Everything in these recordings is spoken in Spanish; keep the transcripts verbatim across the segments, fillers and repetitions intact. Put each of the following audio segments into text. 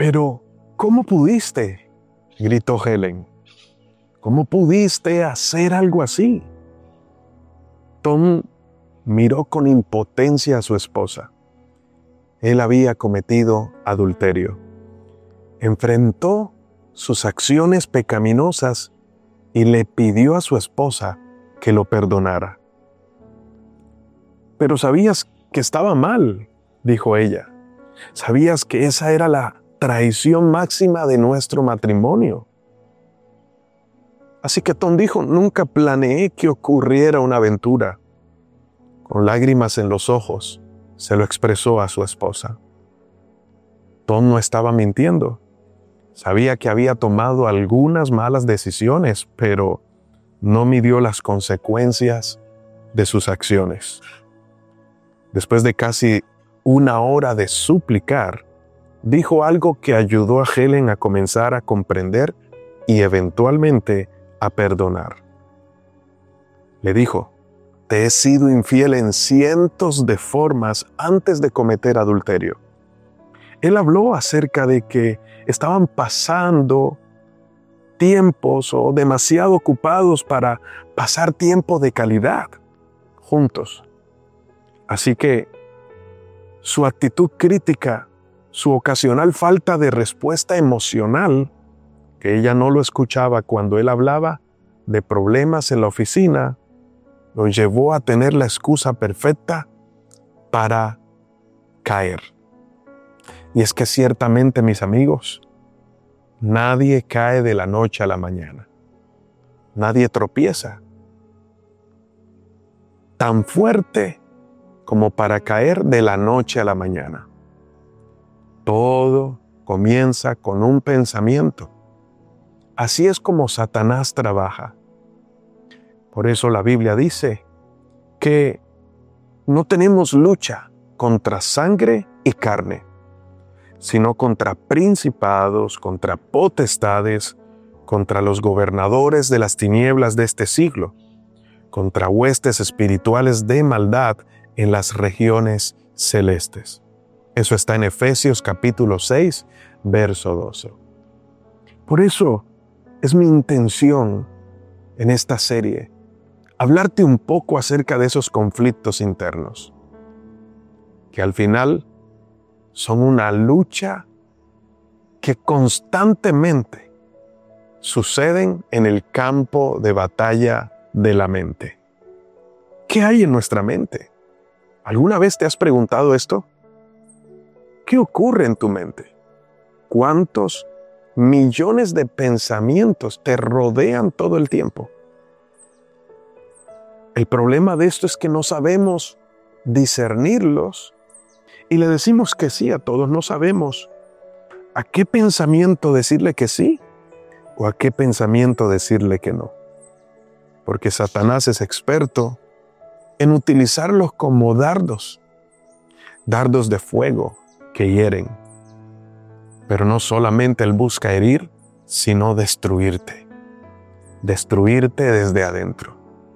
Pero, ¿cómo pudiste?, gritó Helen. ¿Cómo pudiste hacer algo así? Tom miró con impotencia a su esposa. Él había cometido adulterio. Enfrentó sus acciones pecaminosas y le pidió a su esposa que lo perdonara. Pero sabías que estaba mal, dijo ella. Sabías que esa era la traición máxima de nuestro matrimonio. Así que Tom dijo, nunca planeé que ocurriera una aventura. Con lágrimas en los ojos, se lo expresó a su esposa. Tom no estaba mintiendo. Sabía que había tomado algunas malas decisiones, pero no midió las consecuencias de sus acciones. Después de casi una hora de suplicar, dijo algo que ayudó a Helen a comenzar a comprender y eventualmente a perdonar. Le dijo, te he sido infiel en cientos de formas antes de cometer adulterio. Él habló acerca de que estaban pasando tiempos o demasiado ocupados para pasar tiempo de calidad juntos. Así que su actitud crítica, su ocasional falta de respuesta emocional, que ella no lo escuchaba cuando él hablaba de problemas en la oficina, lo llevó a tener la excusa perfecta para caer. Y es que ciertamente, mis amigos, nadie cae de la noche a la mañana. Nadie tropieza tan fuerte como para caer de la noche a la mañana. Todo comienza con un pensamiento. Así es como Satanás trabaja. Por eso la Biblia dice que no tenemos lucha contra sangre y carne, sino contra principados, contra potestades, contra los gobernadores de las tinieblas de este siglo, contra huestes espirituales de maldad en las regiones celestes. Eso está en Efesios capítulo seis, verso doce. Por eso es mi intención en esta serie hablarte un poco acerca de esos conflictos internos, que al final son una lucha que constantemente suceden en el campo de batalla de la mente. ¿Qué hay en nuestra mente? ¿Alguna vez te has preguntado esto? ¿Qué ocurre en tu mente? ¿Cuántos millones de pensamientos te rodean todo el tiempo? El problema de esto es que no sabemos discernirlos y le decimos que sí a todos. No sabemos a qué pensamiento decirle que sí o a qué pensamiento decirle que no. Porque Satanás es experto en utilizarlos como dardos, dardos de fuego que hieren. Pero no solamente él busca herir, sino destruirte, destruirte desde adentro.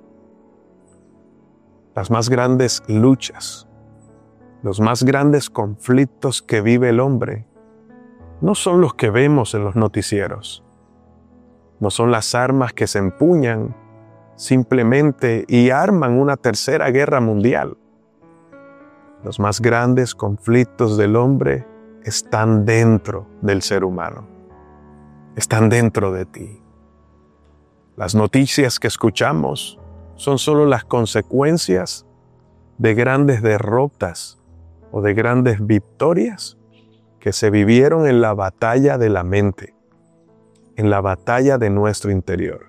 Las más grandes luchas, los más grandes conflictos que vive el hombre, no son los que vemos en los noticieros. No son las armas que se empuñan simplemente y arman una tercera guerra mundial. Los más grandes conflictos del hombre están dentro del ser humano. Están dentro de ti. Las noticias que escuchamos son solo las consecuencias de grandes derrotas o de grandes victorias que se vivieron en la batalla de la mente, en la batalla de nuestro interior.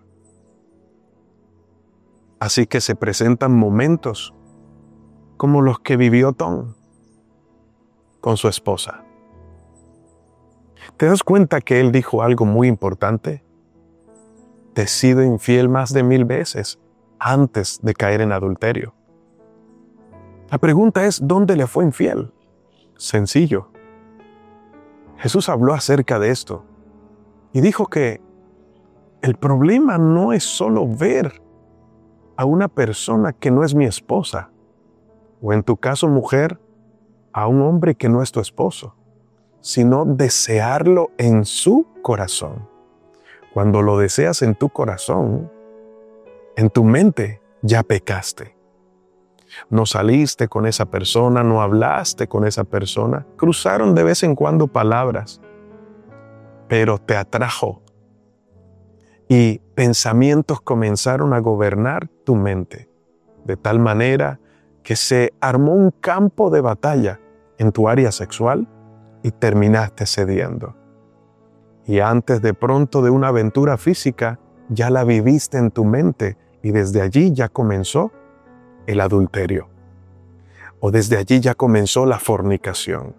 Así que se presentan momentos como los que vivió Tom con su esposa. ¿Te das cuenta que él dijo algo muy importante? Te he sido infiel más de mil veces antes de caer en adulterio. La pregunta es, ¿dónde le fue infiel? Sencillo. Jesús habló acerca de esto y dijo que el problema no es solo ver a una persona que no es mi esposa, o en tu caso, mujer, a un hombre que no es tu esposo, sino desearlo en su corazón. Cuando lo deseas en tu corazón, en tu mente, ya pecaste. No saliste con esa persona, no hablaste con esa persona, cruzaron de vez en cuando palabras, pero te atrajo y pensamientos comenzaron a gobernar tu mente, de tal manera que se armó un campo de batalla en tu área sexual y terminaste cediendo. Y antes de pronto de una aventura física, ya la viviste en tu mente y desde allí ya comenzó el adulterio. O desde allí ya comenzó la fornicación.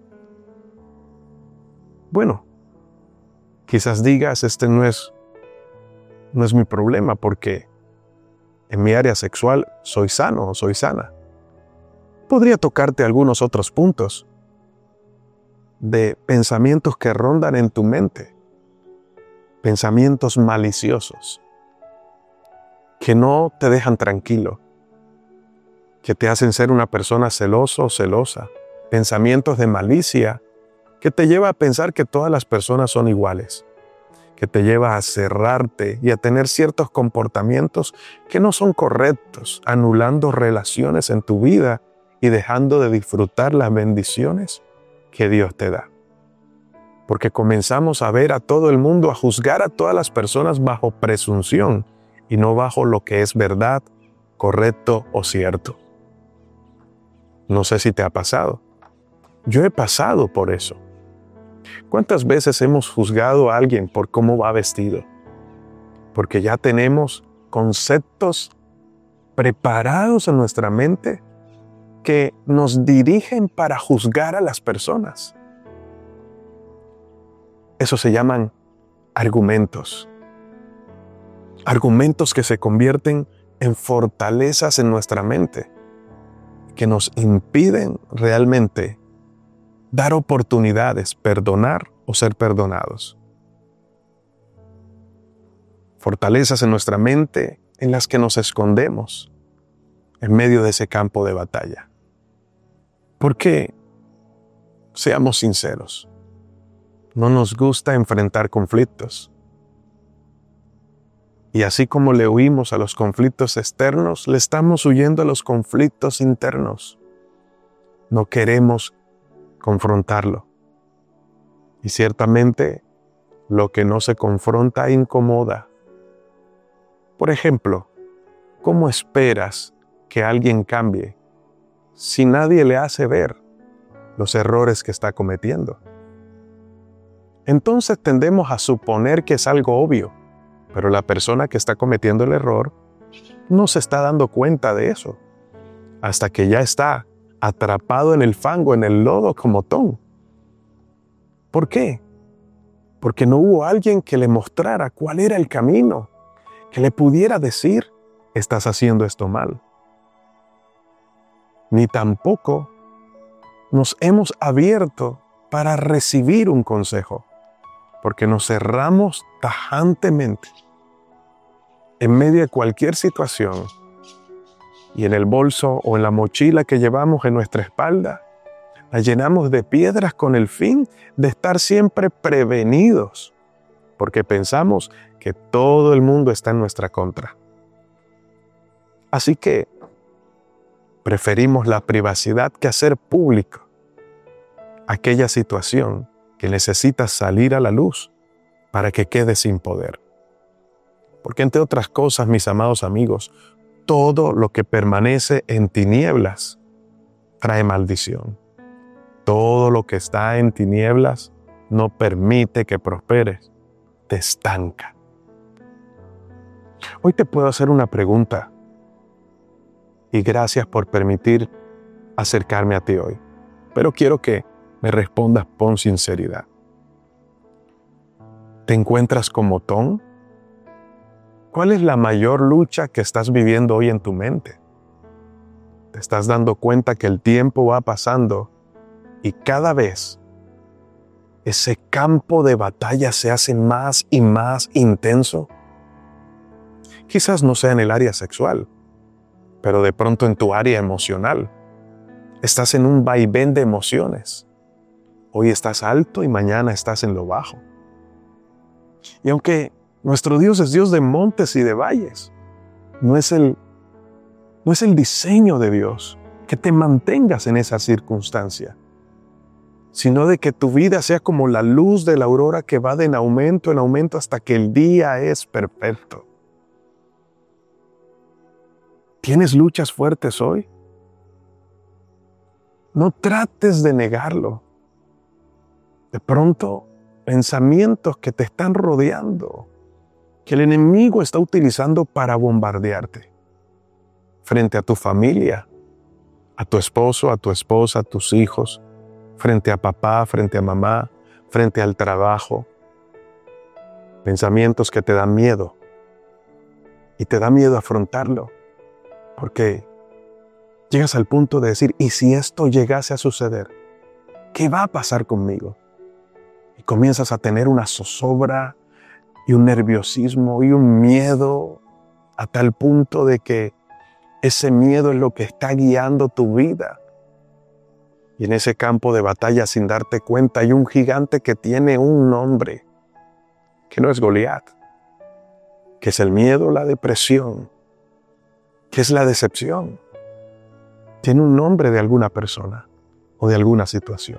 Bueno, quizás digas, este no es, no es mi problema porque en mi área sexual soy sano o soy sana. Podría tocarte algunos otros puntos de pensamientos que rondan en tu mente, pensamientos maliciosos, que no te dejan tranquilo, que te hacen ser una persona celoso o celosa, pensamientos de malicia que te lleva a pensar que todas las personas son iguales, que te lleva a cerrarte y a tener ciertos comportamientos que no son correctos, anulando relaciones en tu vida y dejando de disfrutar las bendiciones que Dios te da. Porque comenzamos a ver a todo el mundo, a juzgar a todas las personas bajo presunción y no bajo lo que es verdad, correcto o cierto. No sé si te ha pasado. Yo he pasado por eso. ¿Cuántas veces hemos juzgado a alguien por cómo va vestido? Porque ya tenemos conceptos preparados en nuestra mente que nos dirigen para juzgar a las personas. Eso se llaman argumentos. Argumentos que se convierten en fortalezas en nuestra mente, que nos impiden realmente dar oportunidades, perdonar o ser perdonados. Fortalezas en nuestra mente en las que nos escondemos en medio de ese campo de batalla. Porque, seamos sinceros, no nos gusta enfrentar conflictos. Y así como le huimos a los conflictos externos, le estamos huyendo a los conflictos internos. No queremos confrontarlo. Y ciertamente, lo que no se confronta incomoda. Por ejemplo, ¿cómo esperas que alguien cambie si nadie le hace ver los errores que está cometiendo? Entonces tendemos a suponer que es algo obvio, pero la persona que está cometiendo el error no se está dando cuenta de eso, hasta que ya está atrapado en el fango, en el lodo como Tom. ¿Por qué? Porque no hubo alguien que le mostrara cuál era el camino, que le pudiera decir, estás haciendo esto mal. Ni tampoco nos hemos abierto para recibir un consejo, porque nos cerramos tajantemente en medio de cualquier situación y en el bolso o en la mochila que llevamos en nuestra espalda, la llenamos de piedras con el fin de estar siempre prevenidos, porque pensamos que todo el mundo está en nuestra contra. Así que preferimos la privacidad que hacer público aquella situación que necesita salir a la luz para que quede sin poder. Porque entre otras cosas, mis amados amigos, todo lo que permanece en tinieblas trae maldición. Todo lo que está en tinieblas no permite que prosperes, te estanca. Hoy te puedo hacer una pregunta y gracias por permitir acercarme a ti hoy. Pero quiero que me respondas con sinceridad. ¿Te encuentras como Tom? ¿Cuál es la mayor lucha que estás viviendo hoy en tu mente? ¿Te estás dando cuenta que el tiempo va pasando y cada vez ese campo de batalla se hace más y más intenso? Quizás no sea en el área sexual, pero de pronto en tu área emocional. Estás en un vaivén de emociones. Hoy estás alto y mañana estás en lo bajo. Y aunque nuestro Dios es Dios de montes y de valles, no es el, no es el diseño de Dios que te mantengas en esa circunstancia, sino de que tu vida sea como la luz de la aurora que va de en aumento en aumento hasta que el día es perfecto. ¿Tienes luchas fuertes hoy? No trates de negarlo. De pronto, pensamientos que te están rodeando, que el enemigo está utilizando para bombardearte, frente a tu familia, a tu esposo, a tu esposa, a tus hijos, frente a papá, frente a mamá, frente al trabajo. Pensamientos que te dan miedo y te da miedo afrontarlo, porque llegas al punto de decir, ¿y si esto llegase a suceder? ¿Qué va a pasar conmigo? Y comienzas a tener una zozobra y un nerviosismo y un miedo a tal punto de que ese miedo es lo que está guiando tu vida. Y en ese campo de batalla, sin darte cuenta, hay un gigante que tiene un nombre, que no es Goliat, que es el miedo, la depresión, que es la decepción. Tiene un nombre de alguna persona o de alguna situación,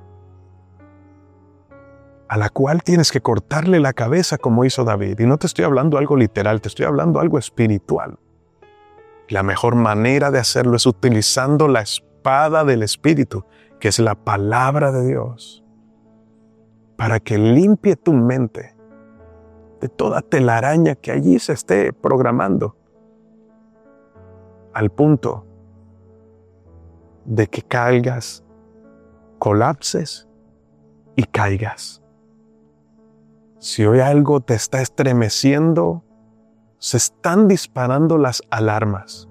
a la cual tienes que cortarle la cabeza como hizo David. Y no te estoy hablando algo literal, te estoy hablando algo espiritual. La mejor manera de hacerlo es utilizando la espada del Espíritu, que es la palabra de Dios, para que limpie tu mente de toda telaraña que allí se esté programando, al punto de que caigas, colapses y caigas. Si hoy algo te está estremeciendo, se están disparando las alarmas.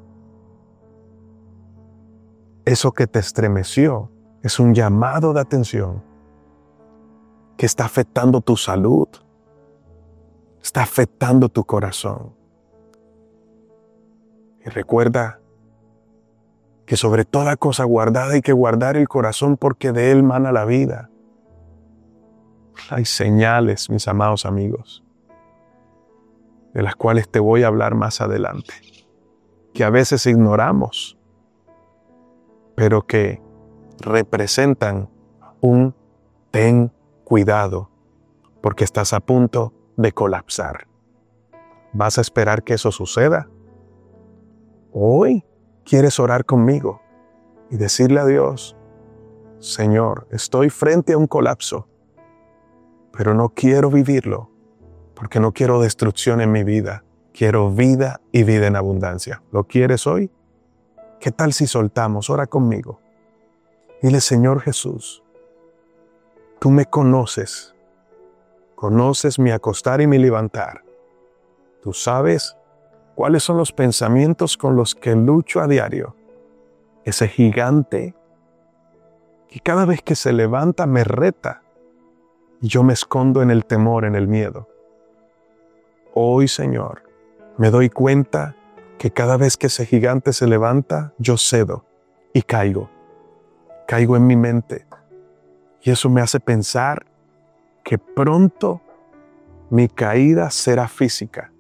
Eso que te estremeció es un llamado de atención que está afectando tu salud, está afectando tu corazón. Y recuerda que sobre toda cosa guardada hay que guardar el corazón, porque de él mana la vida. Hay señales, mis amados amigos, de las cuales te voy a hablar más adelante, que a veces ignoramos, pero que representan un ten cuidado, porque estás a punto de colapsar. ¿Vas a esperar que eso suceda? Hoy quieres orar conmigo y decirle a Dios, Señor, estoy frente a un colapso, pero no quiero vivirlo, porque no quiero destrucción en mi vida. Quiero vida y vida en abundancia. ¿Lo quieres hoy? ¿Qué tal si soltamos? Ora conmigo. Dile, Señor Jesús, tú me conoces. Conoces mi acostar y mi levantar. Tú sabes cuáles son los pensamientos con los que lucho a diario. Ese gigante que cada vez que se levanta me reta y yo me escondo en el temor, en el miedo. Hoy, Señor, me doy cuenta que cada vez que ese gigante se levanta, yo cedo y caigo. Caigo en mi mente. Y eso me hace pensar que pronto mi caída será física.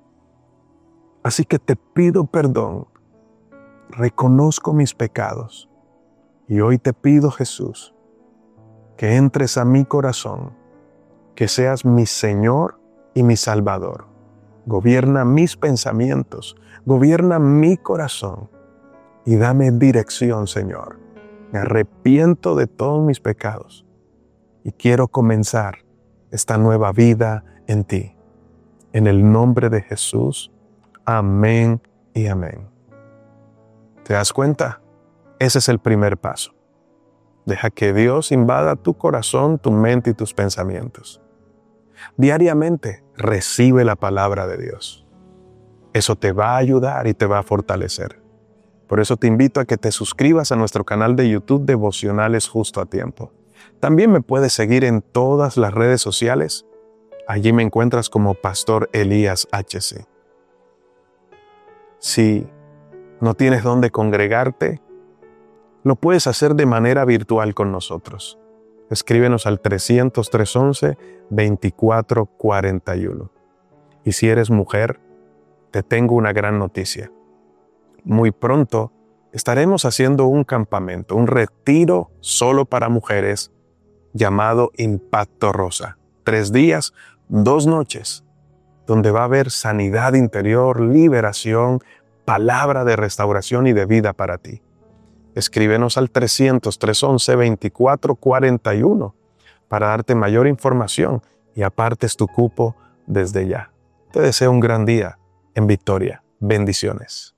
Así que te pido perdón. Reconozco mis pecados. Y hoy te pido, Jesús, que entres a mi corazón, que seas mi Señor y mi Salvador. Gobierna mis pensamientos, gobierna mi corazón y dame dirección, Señor. Me arrepiento de todos mis pecados y quiero comenzar esta nueva vida en ti. En el nombre de Jesús, amén y amén. ¿Te das cuenta? Ese es el primer paso. Deja que Dios invada tu corazón, tu mente y tus pensamientos. Diariamente recibe la palabra de Dios. Eso te va a ayudar y te va a fortalecer. Por eso te invito a que te suscribas a nuestro canal de YouTube Devocionales Justo a Tiempo. También me puedes seguir en todas las redes sociales. Allí me encuentras como Pastor Elías H C. Si no tienes dónde congregarte, lo puedes hacer de manera virtual con nosotros. escríbenos al trescientos tres once, veinticuatro cuarenta y uno. Y si eres mujer, te tengo una gran noticia. Muy pronto estaremos haciendo un campamento, un retiro solo para mujeres llamado Impacto Rosa. Tres días, dos noches, donde va a haber sanidad interior, liberación, palabra de restauración y de vida para ti. Escríbenos al trescientos tres once, veinticuatro cuarenta y uno para darte mayor información y apartes tu cupo desde ya. Te deseo un gran día en Victoria. Bendiciones.